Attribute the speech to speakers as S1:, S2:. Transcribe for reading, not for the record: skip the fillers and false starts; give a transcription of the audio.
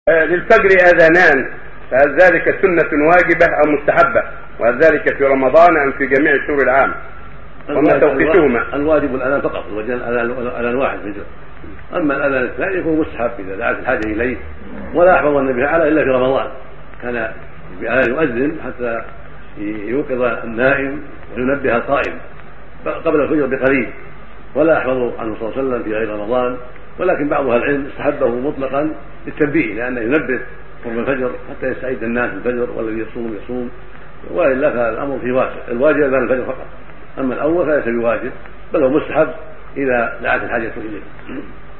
S1: للفجر اذانان، فهل ذلك سنة واجبة او مستحبة؟ وهل ذلك في رمضان ام في جميع شهور العام؟ وما توقيتهما؟
S2: الواجب الاذان فقط، الاذان واحد فجر. اما الاذان الثاني يكون مستحب اذا دعت الحاجه اليه، ولا احفظ النبي تعالى الا في رمضان، كان بأذان يؤذن حتى يوقظ النائم وينبه القائم قبل الفجر بقليل، ولا احفظ عنه صلى الله عليه وسلم في غير رمضان. ولكن بعض اهل العلم استحبه مطلقا للتنبيه، لانه ينبه قرب الفجر حتى يستعد الناس الفجر، والذي يصوم والا فالامر فيه واسع. الواجب اذان الفجر فقط، اما الاول فليس بواجب، بل هو مستحب اذا دعت الحاجه اليه.